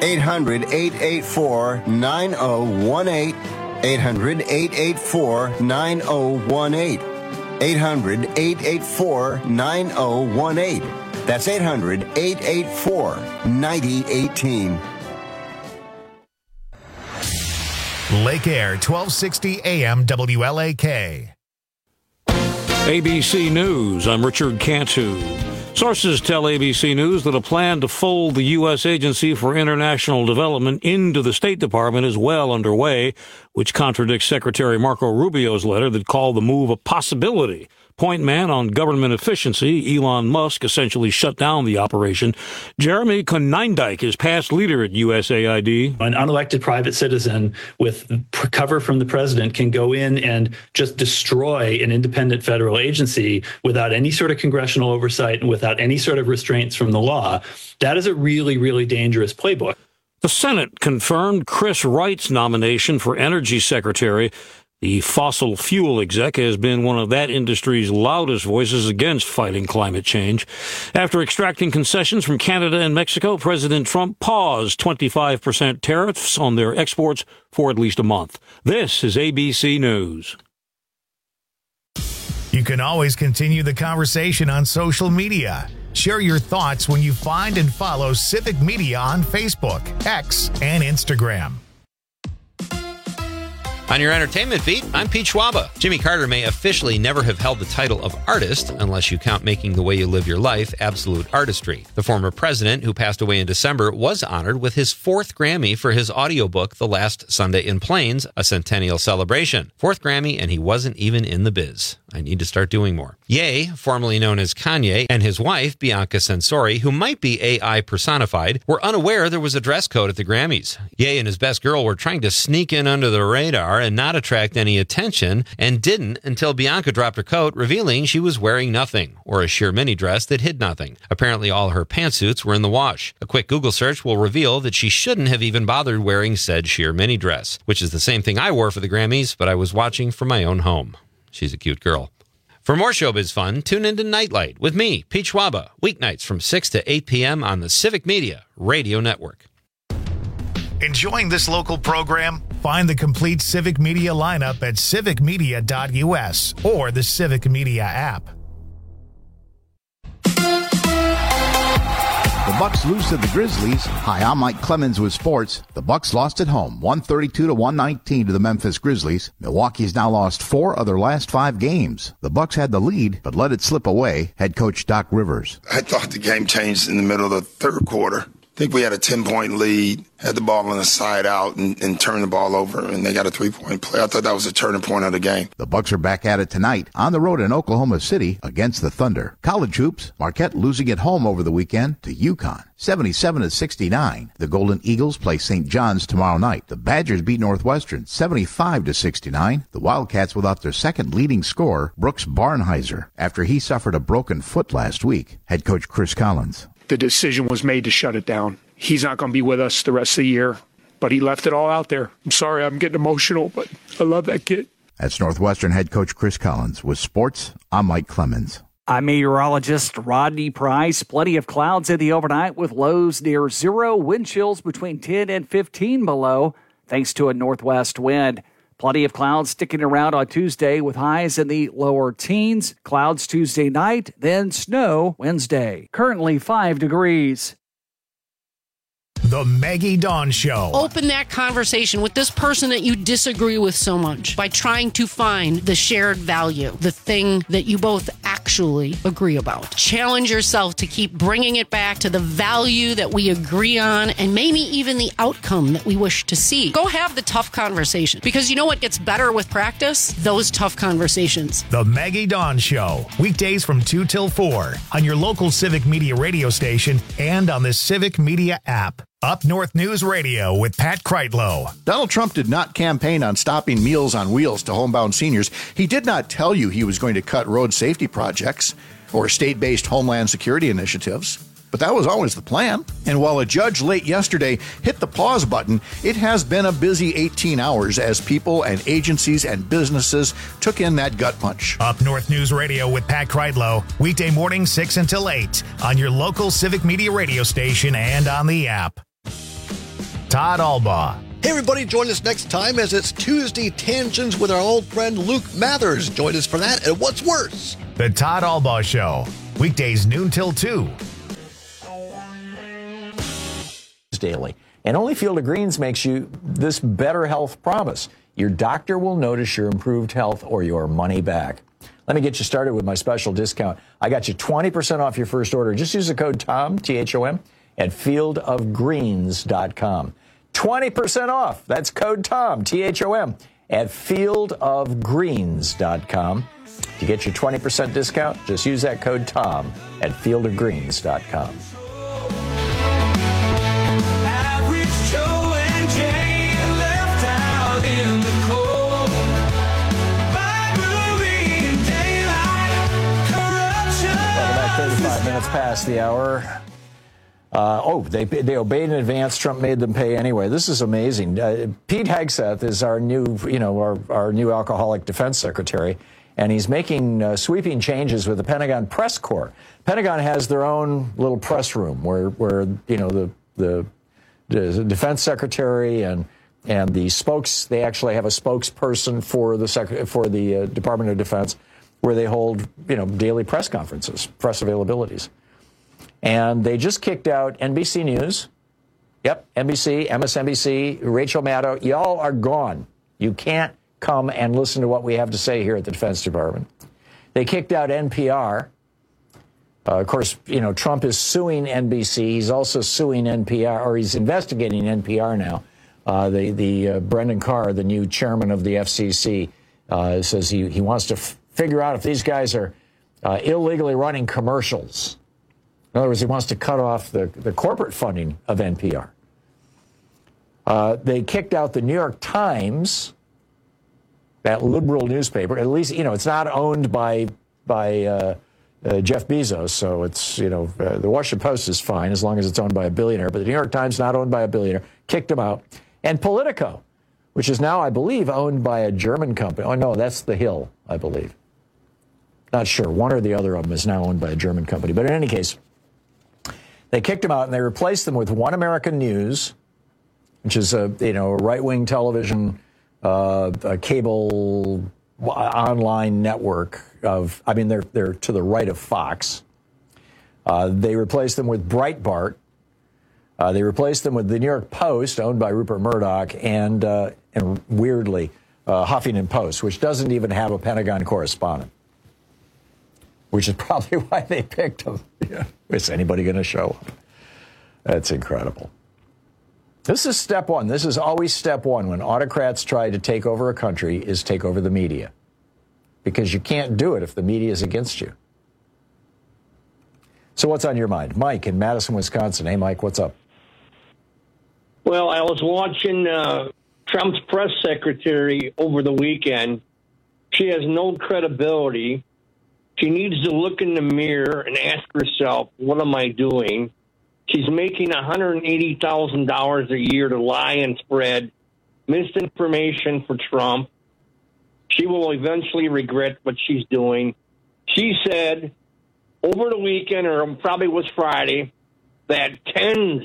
800-884-9018. 800-884-9018. 800-884-9018. That's 800-884-9018. Lake Air, 1260 AM WLAK. ABC News, I'm Richard Cantu. Sources tell ABC News that a plan to fold the U.S. Agency for International Development into the State Department is well underway, which contradicts Secretary Marco Rubio's letter that called the move a possibility. Point man on government efficiency, Elon Musk, essentially shut down the operation. Jeremy Konyndyk is past leader at USAID. An unelected private citizen with cover from the president can go in and just destroy an independent federal agency without any sort of congressional oversight and without any sort of restraints from the law. That is a really, really dangerous playbook. The Senate confirmed Chris Wright's nomination for Energy Secretary. The fossil fuel exec has been one of that industry's loudest voices against fighting climate change. After extracting concessions from Canada and Mexico, President Trump paused 25% tariffs on their exports for at least a month. This is ABC News. You can always continue the conversation on social media. Share your thoughts when you find and follow Civic Media on Facebook, X, and Instagram. On your entertainment beat, I'm Pete Schwaba. Jimmy Carter may officially never have held the title of artist unless you count Making the Way You Live Your Life absolute artistry. The former president, who passed away in December, was honored with his 4th Grammy for his audiobook, The Last Sunday in Plains, a centennial celebration. 4th Grammy, and he wasn't even in the biz. I need to start doing more. Ye, formerly known as Kanye, and his wife, Bianca Censori, who might be AI personified, were unaware there was a dress code at the Grammys. Ye and his best girl were trying to sneak in under the radar and not attract any attention, and didn't until Bianca dropped her coat, revealing she was wearing nothing, or a sheer mini dress that hid nothing. Apparently all her pantsuits were in the wash. A quick Google search will reveal that she shouldn't have even bothered wearing said sheer mini dress, which is the same thing I wore for the Grammys, but I was watching from my own home. She's a cute girl. For more showbiz fun, tune into Nightlight with me, Pete Schwaba, weeknights from 6 to 8 p.m. on the Civic Media Radio Network. Enjoying this local program? Find the complete Civic Media lineup at civicmedia.us or the Civic Media app. The Bucks lose to the Grizzlies. Hi, I'm Mike Clemens with sports. The Bucks lost at home, 132-119 to the Memphis Grizzlies. Milwaukee's now lost 4 of their last 5 games. The Bucks had the lead, but let it slip away. Head coach Doc Rivers. I thought the game changed in the middle of the third quarter. I think we had a 10-point lead, had the ball on the side out, and turned the ball over, and they got a 3-point play. I thought that was a turning point of the game. The Bucks are back at it tonight on the road in Oklahoma City against the Thunder. College hoops, Marquette losing at home over the weekend to UConn, 77-69. The Golden Eagles play St. John's tomorrow night. The Badgers beat Northwestern, 75-69. The Wildcats without their second leading scorer, Brooks Barnheiser, after he suffered a broken foot last week. Head coach Chris Collins. The decision was made to shut it down. He's not going to be with us the rest of the year, but he left it all out there. I'm sorry, I'm getting emotional, but I love that kid. That's Northwestern head coach Chris Collins. With sports, I'm Mike Clemens. I'm meteorologist Rodney Price. Plenty of clouds in the overnight with lows near 0, wind chills between 10 and 15 below, thanks to a northwest wind. Plenty of clouds sticking around on Tuesday with highs in the lower teens. Clouds Tuesday night, then snow Wednesday. Currently 5 degrees. The Maggie Dawn Show. Open that conversation with this person that you disagree with so much by trying to find the shared value, the thing that you both actually agree about. Challenge yourself to keep bringing it back to the value that we agree on and maybe even the outcome that we wish to see. Go have the tough conversation, because you know what gets better with practice? Those tough conversations. The Maggie Dawn Show. Weekdays from 2 till 4 on your local Civic Media radio station and on the Civic Media app. Up North News Radio with Pat Kreitlow. Donald Trump did not campaign on stopping Meals on Wheels to homebound seniors. He did not tell you he was going to cut road safety projects or state-based homeland security initiatives. But that was always the plan. And while a judge late yesterday hit the pause button, it has been a busy 18 hours as people and agencies and businesses took in that gut punch. Up North News Radio with Pat Kreitlow, weekday morning 6 until 8 on your local Civic Media radio station and on the app. Todd Albaugh. Hey everybody, join us next time as it's Tuesday Tangents with our old friend Luke Mathers. Join us for that and What's Worse? The Todd Albaugh Show, weekdays noon till 2. Daily. And only Field of Greens makes you this better health promise. Your doctor will notice your improved health or your money back. Let me get you started with my special discount. I got you 20% off your first order. Just use the code TOM, T-H-O-M, at fieldofgreens.com. 20% off. That's code TOM, T-H-O-M, at fieldofgreens.com. To get your 20% discount, just use that code TOM at fieldofgreens.com. Minutes past the hour. They obeyed in advance. Trump made them pay anyway. This is amazing. Pete Hegseth is our new, our new alcoholic defense secretary, and he's making sweeping changes with the Pentagon press corps. Pentagon has their own little press room where the defense secretary and the they actually have a spokesperson for the Department of Defense, where they hold, daily press conferences, press availabilities. And they just kicked out NBC News. Yep, NBC, MSNBC, Rachel Maddow. Y'all are gone. You can't come and listen to what we have to say here at the Defense Department. They kicked out NPR. Of course, Trump is suing NBC. He's also suing NPR, or he's investigating NPR now. The Brendan Carr, the new chairman of the FCC, says he wants to figure out if these guys are illegally running commercials. In other words, he wants to cut off the corporate funding of NPR. They kicked out the New York Times, that liberal newspaper. At least, it's not owned by Jeff Bezos, so it's, the Washington Post is fine as long as it's owned by a billionaire. But the New York Times, not owned by a billionaire, kicked them out. And Politico, which is now, I believe, owned by a German company. Oh, no, that's The Hill, I believe. Not sure. One or the other of them is now owned by a German company. But in any case, they kicked them out and they replaced them with One American News, which is a right-wing television, a cable online network of, they're to the right of Fox. They replaced them with Breitbart. They replaced them with the New York Post, owned by Rupert Murdoch, and weirdly, Huffington Post, which doesn't even have a Pentagon correspondent, which is probably why they picked him. Yeah. Is anybody going to show up? That's incredible. This is step one. This is always step one when autocrats try to take over a country, is take over the media. Because you can't do it if the media is against you. So what's on your mind? Mike in Madison, Wisconsin. Hey, Mike, what's up? Well, I was watching Trump's press secretary over the weekend. She has no credibility. She needs to look in the mirror and ask herself, what am I doing? She's making $180,000 a year to lie and spread misinformation for Trump. She will eventually regret what she's doing. She said over the weekend, or probably was Friday, that tens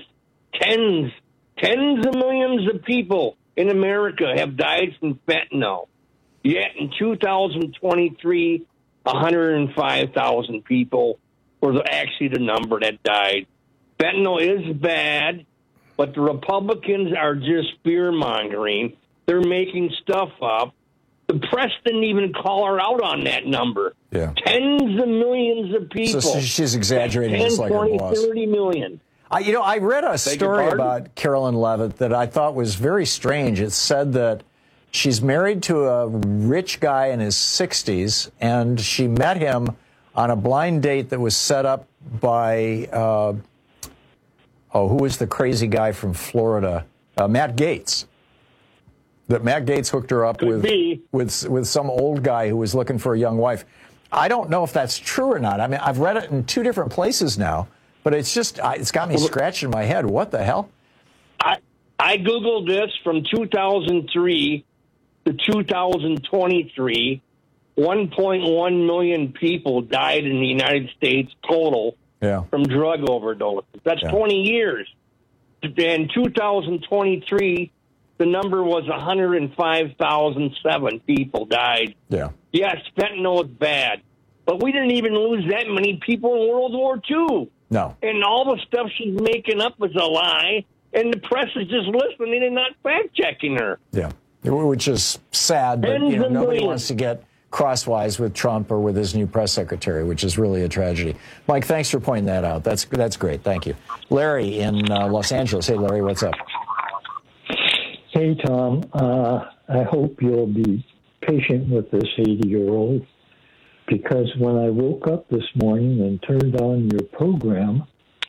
of millions of people in America have died from fentanyl. Yet in 2023, 105,000 people were actually the number that died. Fentanyl is bad, but the Republicans are just fear-mongering. They're making stuff up. The press didn't even call her out on that number. Yeah. Tens of millions of people. So she's exaggerating. 10, just like 20, her boss. 30 million. I read a story about Carolyn Levitt that I thought was very strange. It said that she's married to a rich guy in his 60s, and she met him on a blind date that was set up by, who was the crazy guy from Florida? Matt Gaetz. That Matt Gaetz hooked her up with some old guy who was looking for a young wife. I don't know if that's true or not. I mean, I've read it in 2 different places now, but it's got me scratching my head. What the hell? I Googled this from 2003 to 2023. 1.1 million people died in the United States total from drug overdoses. That's 20 years. In 2023, the number was 105,007 people died. Yeah. Yes, fentanyl is bad. But we didn't even lose that many people in World War II. No. And all the stuff she's making up is a lie. And the press is just listening and not fact-checking her. Yeah, which is sad, but nobody wants to get crosswise with Trump or with his new press secretary, which is really a tragedy. Mike, thanks for pointing that out. That's great. Thank you. Larry in Los Angeles. Hey, Larry, what's up? Hey, Tom. I hope you'll be patient with this 80-year-old, because when I woke up this morning and turned on your program,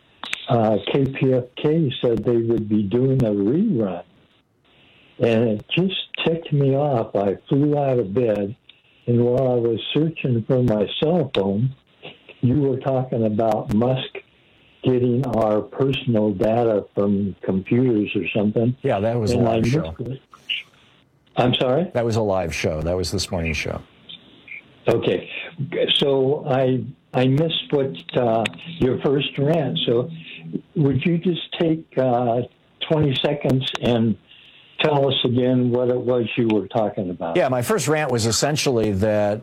KPFK said they would be doing a rerun. And it just ticked me off. I flew out of bed, and while I was searching for my cell phone, you were talking about Musk getting our personal data from computers or something. Yeah, that was a live show. I'm sorry? That was a live show. That was this morning's show. Okay. So I missed what your first rant. So would you just take 20 seconds and tell us again what it was you were talking about? Yeah, my first rant was essentially that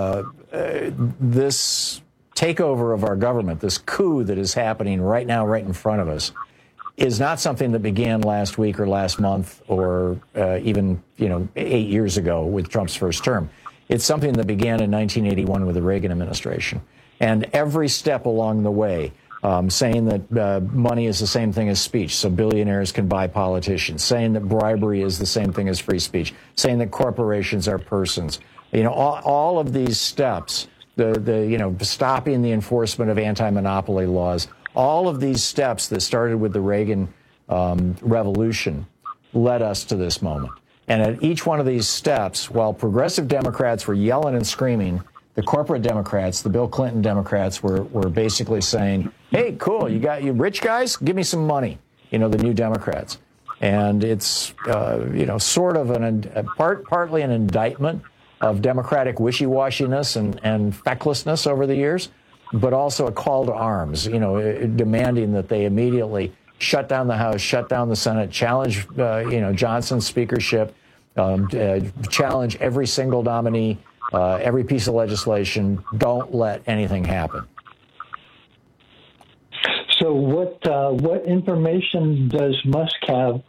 this takeover of our government, this coup that is happening right now, right in front of us, is not something that began last week or last month or even 8 years ago with Trump's first term. It's something that began in 1981 with the Reagan administration. And every step along the way, saying that money is the same thing as speech, so billionaires can buy politicians, saying that bribery is the same thing as free speech, saying that corporations are persons. All of these steps, stopping the enforcement of anti-monopoly laws, all of these steps that started with the Reagan revolution led us to this moment. And at each one of these steps, while progressive Democrats were yelling and screaming, the corporate Democrats, the Bill Clinton Democrats, were basically saying, hey, cool, you rich guys, give me some money, the new Democrats. And it's, sort of partly an indictment of Democratic wishy-washiness and fecklessness over the years, but also a call to arms, demanding that they immediately shut down the House, shut down the Senate, challenge, Johnson's speakership, challenge every single nominee, every piece of legislation. Don't let anything happen. So what information does Musk have?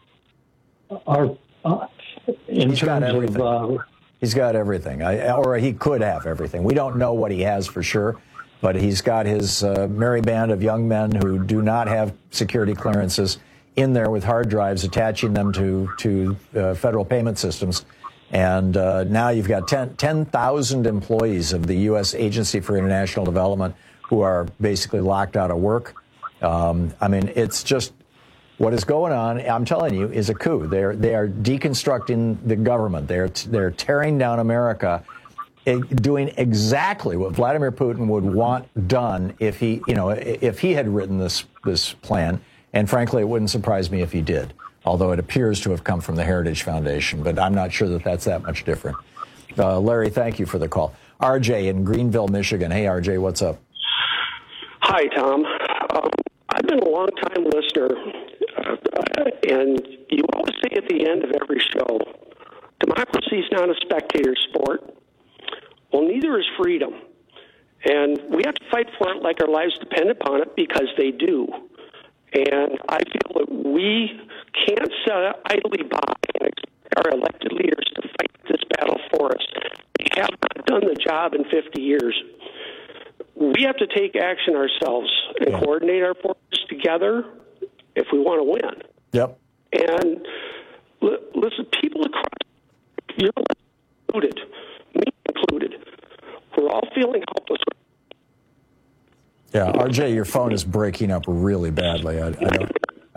He's got everything. He's got everything, or he could have everything. We don't know what he has for sure, but he's got his merry band of young men who do not have security clearances in there with hard drives attaching them to federal payment systems. And now you've got 10,000 employees of the U.S. Agency for International Development who are basically locked out of work. It's just what is going on, I'm telling you, is a coup. They are deconstructing the government. They're tearing down America, doing exactly what Vladimir Putin would want done if he had written this plan. And frankly, it wouldn't surprise me if he did, although it appears to have come from the Heritage Foundation. But I'm not sure that that's that much different. Larry, thank you for the call. RJ in Greenville, Michigan. Hey, RJ, what's up? Hi, Tom. I've been a long-time listener, and you always say at the end of every show, democracy is not a spectator sport. Well, neither is freedom. And we have to fight for it like our lives depend upon it, because they do. And I feel that we can't sit idly by and expect our elected leaders to fight this battle for us. They have not done the job in 50 years. We have to take action ourselves and coordinate our forces together if we want to win. Yep. And listen, people across, you're included, me included, we're all feeling helpless. Yeah, RJ, your phone is breaking up really badly.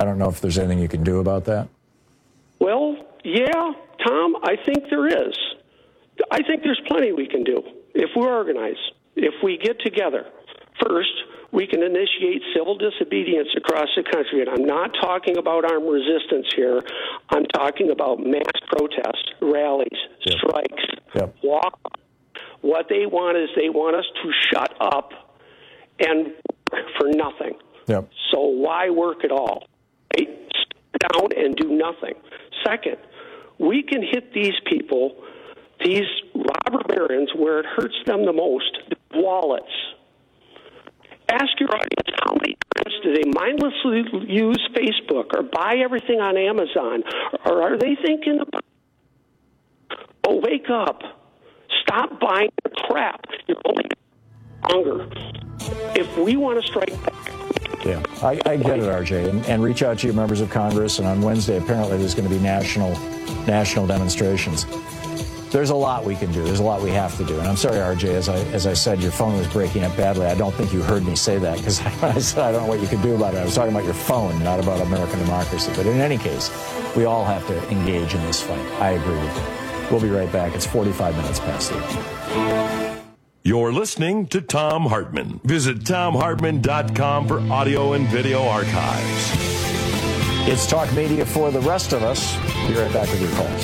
I don't know if there's anything you can do about that. Well, yeah, Tom, I think there is. I think there's plenty we can do if we organize, if we get together. First, we can initiate civil disobedience across the country. And I'm not talking about armed resistance here. I'm talking about mass protests, rallies, strikes, walk. What they want is they want us to shut up and work for nothing. Yep. So why work at all? Right? Sit down and do nothing. Second, we can hit these people, these robber barons, where it hurts them the most, the wallets. Ask your audience how many times do they mindlessly use Facebook or buy everything on Amazon? Or are they thinking about, oh, wake up. Stop buying the crap. You're only hunger. If we want to strike back. Yeah, I get it, RJ. And reach out to your members of Congress. And on Wednesday, apparently, there's going to be national demonstrations. There's a lot we can do. There's a lot we have to do. And I'm sorry, RJ, as I said, your phone was breaking up badly. I don't think you heard me say that, because I said I don't know what you can do about it. I was talking about your phone, not about American democracy. But in any case, we all have to engage in this fight. I agree with you. We'll be right back. It's 45 minutes past 8. You're listening to Thom Hartmann. Visit ThomHartmann.com for audio and video archives. It's Talk Media for the rest of us. Be right back with your calls.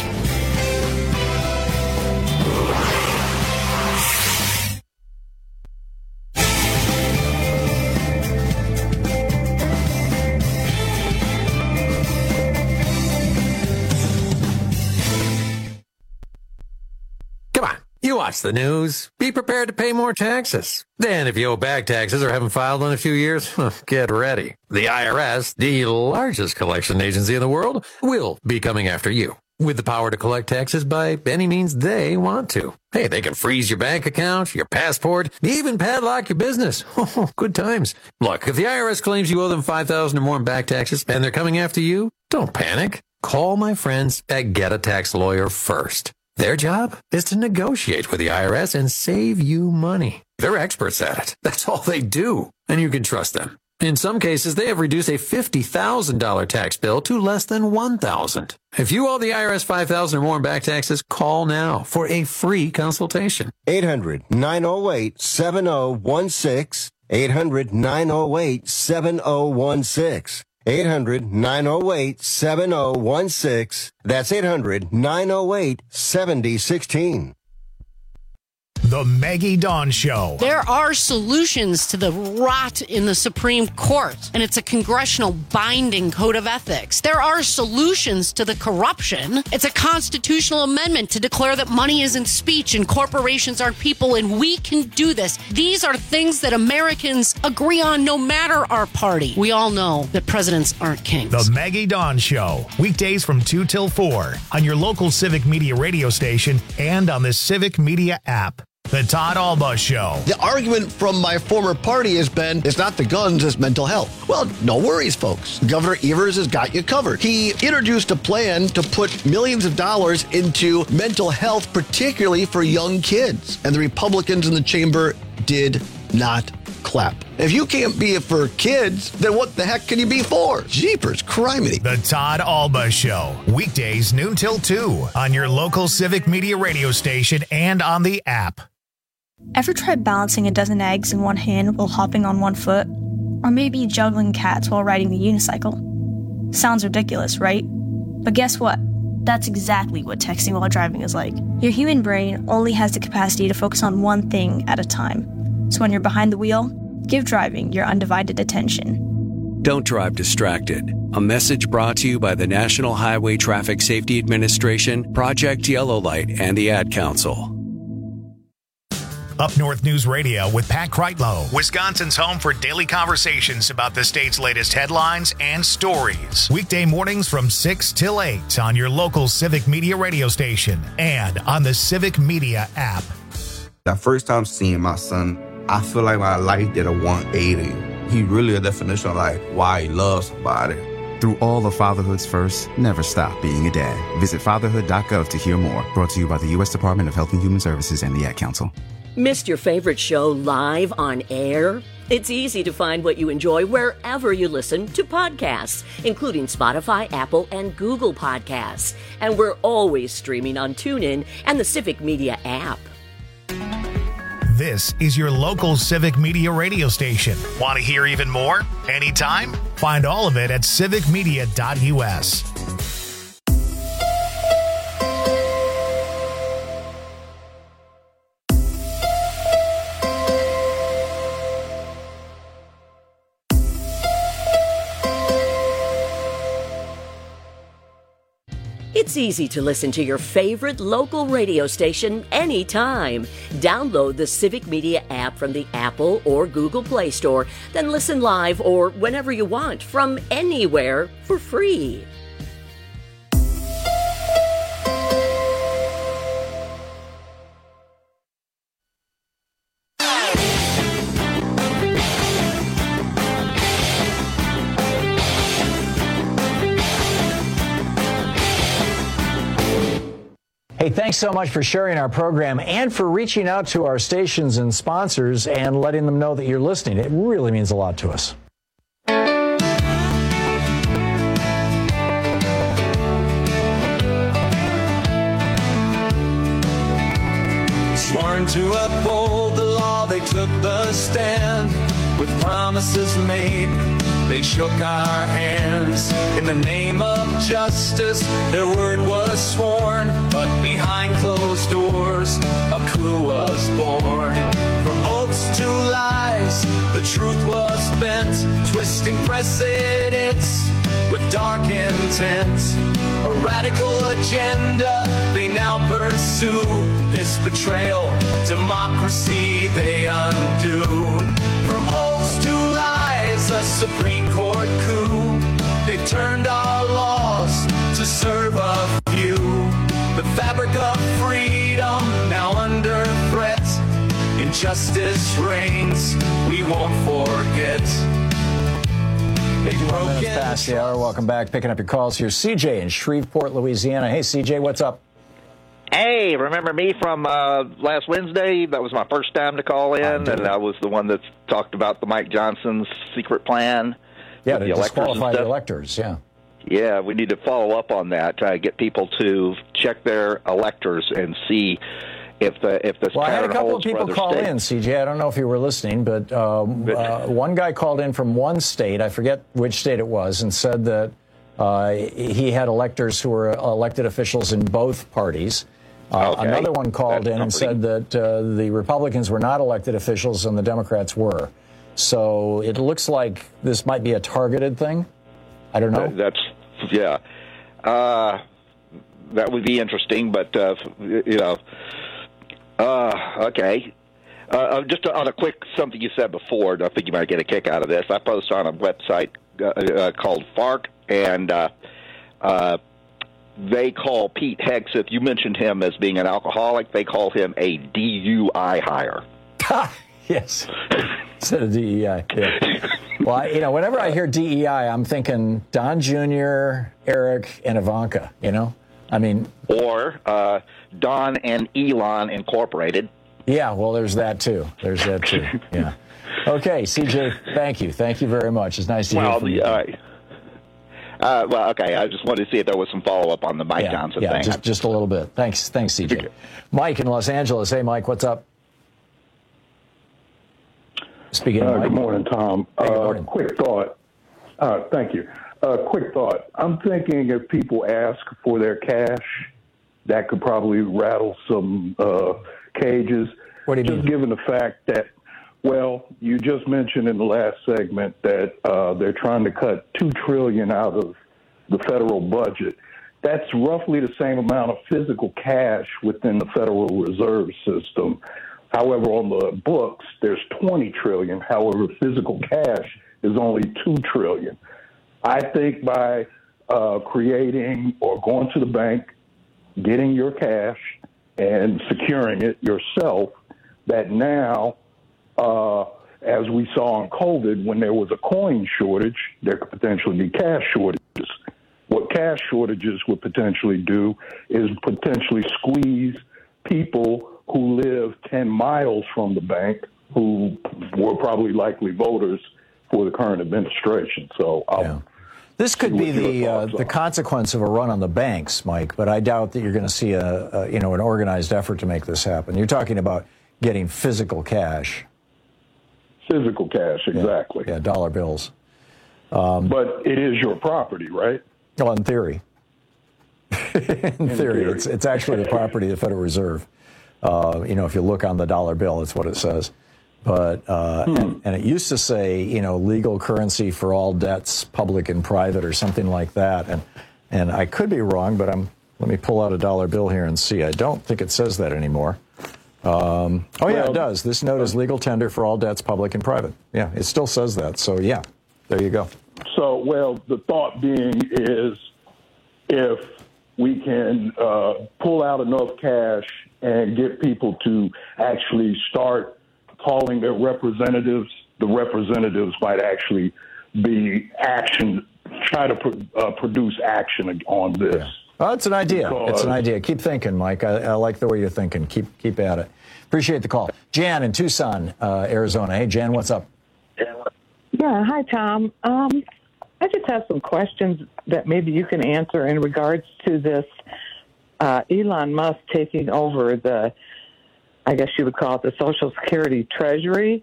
You watch the news. Be prepared to pay more taxes. Then if you owe back taxes or haven't filed in a few years, get ready. The IRS, the largest collection agency in the world, will be coming after you with the power to collect taxes by any means they want to. Hey, they can freeze your bank account, your passport, even padlock your business. Good times. Look, if the IRS claims you owe them $5,000 or more in back taxes and they're coming after you, don't panic. Call my friends at Get a Tax Lawyer first. Their job is to negotiate with the IRS and save you money. They're experts at it. That's all they do. And you can trust them. In some cases, they have reduced a $50,000 tax bill to less than $1,000. If you owe the IRS $5,000 or more in back taxes, call now for a free consultation. 800-908-7016. 800-908-7016. 800-908-7016. That's 800-908-7016. The Maggie Dawn Show. There are solutions to the rot in the Supreme Court, and it's a congressional binding code of ethics. There are solutions to the corruption. It's a constitutional amendment to declare that money isn't speech and corporations aren't people, and we can do this. These are things that Americans agree on no matter our party. We all know that presidents aren't kings. The Maggie Dawn Show. Weekdays from 2 till 4 on your local Civic Media radio station and on the Civic Media app. The Todd Alba Show. The argument from my former party has been, it's not the guns, it's mental health. Well, no worries, folks. Governor Evers has got you covered. He introduced a plan to put millions of dollars into mental health, particularly for young kids. And the Republicans in the chamber did not clap. If you can't be for kids, then what the heck can you be for? Jeepers, criminy. The Todd Alba Show. Weekdays noon till 2 on your local Civic Media radio station and on the app. Ever tried balancing a dozen eggs in one hand while hopping on one foot? Or maybe juggling cats while riding the unicycle? Sounds ridiculous, right? But guess what? That's exactly what texting while driving is like. Your human brain only has the capacity to focus on one thing at a time. So when you're behind the wheel, give driving your undivided attention. Don't drive distracted. A message brought to you by the National Highway Traffic Safety Administration, Project Yellow Light, and the Ad Council. Up North News Radio with Pat Kreitlow, Wisconsin's home for daily conversations about the state's latest headlines and stories. Weekday mornings from 6 till 8 on your local Civic Media radio station and on the Civic Media app. The first time seeing my son, I feel like my life did a 180. He really a definition of like why he loves somebody. Through all of fatherhood's firsts, never stop being a dad. Visit fatherhood.gov to hear more. Brought to you by the U.S. Department of Health and Human Services and the Ad Council. Missed your favorite show live on air? It's easy to find what you enjoy wherever you listen to podcasts, including Spotify, Apple, and Google Podcasts. And we're always streaming on TuneIn and the Civic Media app. This is your local Civic Media radio station. Want to hear even more? Anytime? Find all of it at civicmedia.us. It's easy to listen to your favorite local radio station anytime. Download the Civic Media app from the Apple or Google Play Store, then listen live or whenever you want from anywhere for free. Hey, thanks so much for sharing our program and for reaching out to our stations and sponsors and letting them know that you're listening. It really means a lot to us. Sworn to uphold the law, they took the stand. With promises made, they shook our hands. In the name of justice, their word was sworn. But behind closed doors, a coup was born. From oaths to lies, the truth was bent. Twisting precedents with dark intent. A radical agenda they now pursue. This betrayal, democracy they undo. From oaths to lies, a Supreme Court coup. They turned our laws to serve a few. The fabric of freedom now under threat. Injustice reigns, we won't forget. Minutes past the hour. Welcome back. Picking up your calls. Here's CJ in Shreveport, Louisiana. Hey, CJ, what's up? Hey, remember me from last Wednesday? That was my first time to call in, and I was the one that talked about the Mike Johnson's secret plan. Yeah, to disqualify the electors, yeah. Yeah, we need to follow up on that, try to get people to check their electors and see if the Well, I had a couple of people call in, CJ. I don't know if you were listening, but one guy called in from one state, I forget which state it was, and said that he had electors who were elected officials in both parties. Another one called in and said that the Republicans were not elected officials and the Democrats were. So it looks like this might be a targeted thing. I don't know. That would be interesting, but, okay. Just on a quick something you said before, I think you might get a kick out of this. I post on a website called FARC, and they call Pete Hegseth, you mentioned him as being an alcoholic, they call him a DUI hire. Yes, instead of DEI. Yeah. Well, whenever I hear DEI, I'm thinking Don Jr., Eric, and Ivanka, Or Don and Elon Incorporated. Yeah, well, there's that, too. Yeah. Okay, CJ, thank you. Thank you very much. It's nice to hear from you. Okay, I just wanted to see if there was some follow-up on the Mike Johnson thing. Yeah, just a little bit. Thanks, CJ. Mike in Los Angeles. Hey, Mike, what's up? Speaking of Mike. Good morning, Tom. Hey, good morning. Quick thought. Thank you. Quick thought. I'm thinking if people ask for their cash, that could probably rattle some cages. What do you mean? Just given the fact that, you just mentioned in the last segment that they're trying to cut $2 trillion out of the federal budget. That's roughly the same amount of physical cash within the Federal Reserve System. However, on the books, there's $20 trillion. However, physical cash is only $2 trillion. I think by creating or going to the bank, getting your cash and securing it yourself, that now, as we saw in COVID, when there was a coin shortage, there could potentially be cash shortages. What cash shortages would potentially do is potentially squeeze people who live 10 miles from the bank who were probably likely voters for the current administration. So this could be the consequence of a run on the banks, Mike, but I doubt that you're going to see an organized effort to make this happen. You're talking about getting physical cash. Physical cash, exactly. Yeah, dollar bills. But it is your property, right? Well, in theory. in theory. It's actually the property of the Federal Reserve. If you look on the dollar bill, it's what it says. But and it used to say, legal currency for all debts, public and private, or something like that. And I could be wrong, but let me pull out a dollar bill here and see. I don't think it says that anymore. It does. This note is legal tender for all debts, public and private. Yeah, it still says that. So, yeah, there you go. So, the thought being is if we can pull out enough cash and get people to actually start calling their representatives, the representatives might actually be try to produce action on this. Yeah. Well, it's an idea. It's an idea. Keep thinking, Mike. I like the way you're thinking. Keep at it. Appreciate the call. Jan in Tucson, Arizona. Hey, Jan, what's up? Yeah, hi, Tom. I just have some questions that maybe you can answer in regards to this Elon Musk taking over I guess you would call it the Social Security Treasury.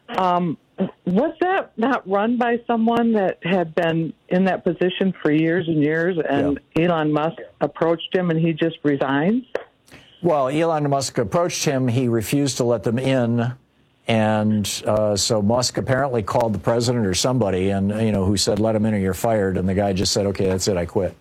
Was that not run by someone that had been in that position for years and years, and Elon Musk approached him and he just resigns? Well, Elon Musk approached him. He refused to let them in. And so Musk apparently called the president or somebody and, who said, let him in or you're fired. And the guy just said, okay, that's it. I quit.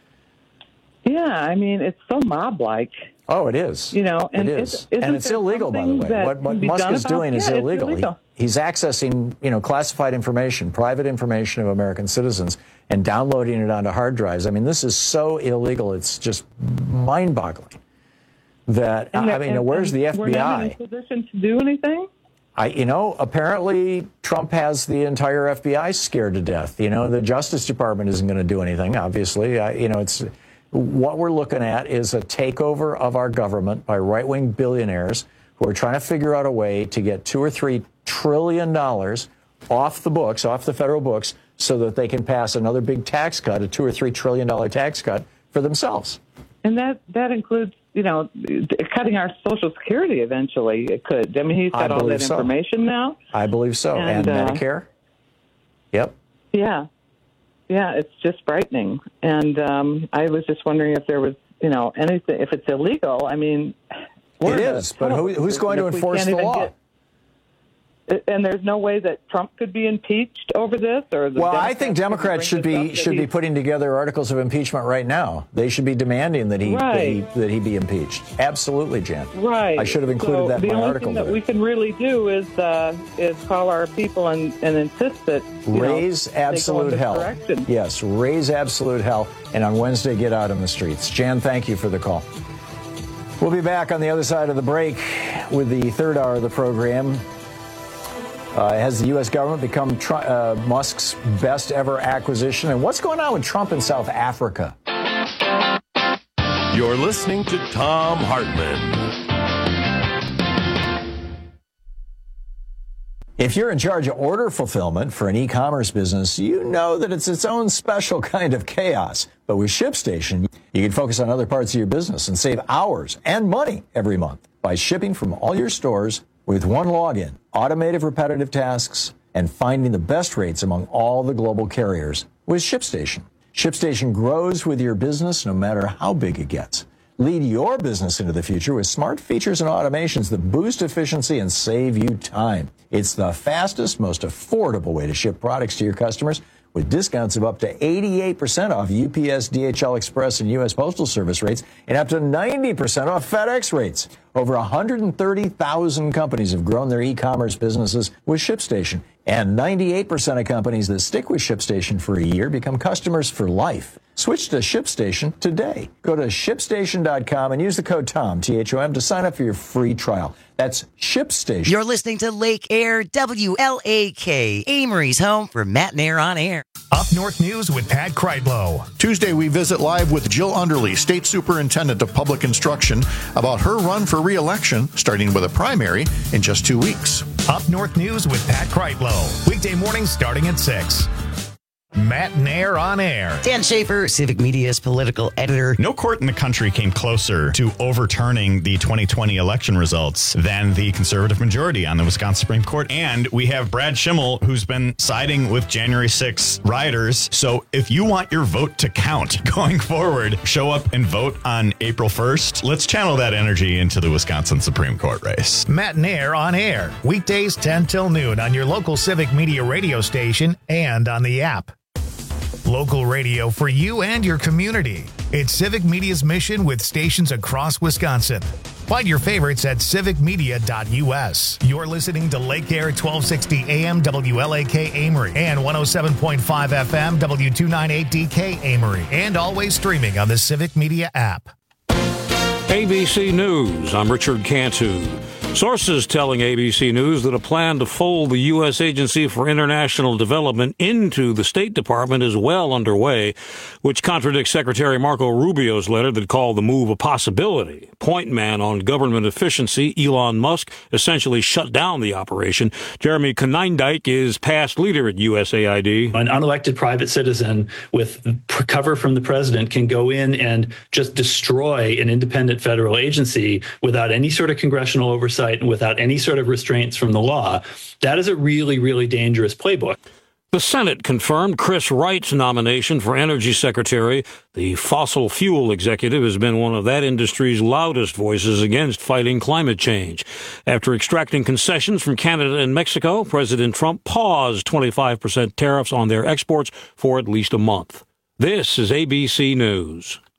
Yeah, I mean, it's so mob-like. Oh, it is. And it is. And it's illegal, by the way. What Musk is doing is illegal. He's accessing, classified information, private information of American citizens, and downloading it onto hard drives. I mean, this is so illegal. It's just mind-boggling. Where's the FBI? We're not in a position to do anything? Apparently Trump has the entire FBI scared to death. The Justice Department isn't going to do anything, obviously. It's what we're looking at is a takeover of our government by right-wing billionaires who are trying to figure out a way to get $2 or $3 trillion off the books, off the federal books, so that they can pass another big tax cut, a $2 or $3 trillion tax cut for themselves. And that includes, cutting our Social Security eventually. It could. I mean, he's got all that information now. I believe so. And Medicare? Yep. Yeah. Yeah, it's just frightening. And I was just wondering if there was, anything, if it's illegal. I mean, it is, but who's going to enforce the law? And there's no way that Trump could be impeached over this, or I think Democrats should be putting together articles of impeachment right now. They should be demanding that he be impeached. Absolutely, Jan. Right. I should have included that in my article. The only thing that we can really do is call our people and insist that raise absolute hell. Direction. Yes, raise absolute hell, and on Wednesday get out on the streets. Jan, thank you for the call. We'll be back on the other side of the break with the third hour of the program. Has the U.S. government become Musk's best ever acquisition? And what's going on with Trump in South Africa? You're listening to Thom Hartmann. If you're in charge of order fulfillment for an e-commerce business, you know that it's its own special kind of chaos. But with ShipStation, you can focus on other parts of your business and save hours and money every month by shipping from all your stores with one login, automated repetitive tasks, and finding the best rates among all the global carriers with ShipStation. ShipStation grows with your business no matter how big it gets. Lead your business into the future with smart features and automations that boost efficiency and save you time. It's the fastest, most affordable way to ship products to your customers with discounts of up to 88% off UPS, DHL Express, and U.S. Postal Service rates, and up to 90% off FedEx rates. Over 130,000 companies have grown their e-commerce businesses with ShipStation, and 98% of companies that stick with ShipStation for a year become customers for life. Switch to ShipStation today. Go to ShipStation.com and use the code TOM, T-H-O-M, to sign up for your free trial. That's ShipStation. You're listening to Lake Air WLAK, Amory's home for Matt and Air on Air. Up North News with Pat Kreitlow. Tuesday, we visit live with Jill Underly, State Superintendent of Public Instruction, about her run for re-election, starting with a primary in just 2 weeks. Up North News with Pat Kreitlow. Weekday mornings starting at 6. Matt Nair on air. Dan Schaefer, Civic Media's political editor. No court in the country came closer to overturning the 2020 election results than the conservative majority on the Wisconsin Supreme Court. And we have Brad Schimmel, who's been siding with January 6 rioters. So if you want your vote to count going forward, show up and vote on April 1st. Let's channel that energy into the Wisconsin Supreme Court race. Matt Nair on air. Weekdays 10 till noon on your local Civic Media radio station and on the app. Local radio for you and your community. It's Civic Media's mission with stations across Wisconsin. Find your favorites at civicmedia.us. You're listening to Lake Air 1260 AM WLAK Amory and 107.5 FM W298DK Amory, and always streaming on the Civic Media app. ABC News, I'm Richard Cantu. Sources telling ABC News that a plan to fold the U.S. Agency for International Development into the State Department is well underway, which contradicts Secretary Marco Rubio's letter that called the move a possibility. Point man on government efficiency, Elon Musk, essentially shut down the operation. Jeremy Konyndyk is past leader at USAID. An unelected private citizen with cover from the president can go in and just destroy an independent federal agency without any sort of congressional oversight and without any sort of restraints from the law. That is a really, really dangerous playbook. The Senate confirmed Chris Wright's nomination for Energy Secretary. The fossil fuel executive has been one of that industry's loudest voices against fighting climate change. After extracting concessions from Canada and Mexico, President Trump paused 25% tariffs on their exports for at least a month. This is ABC News.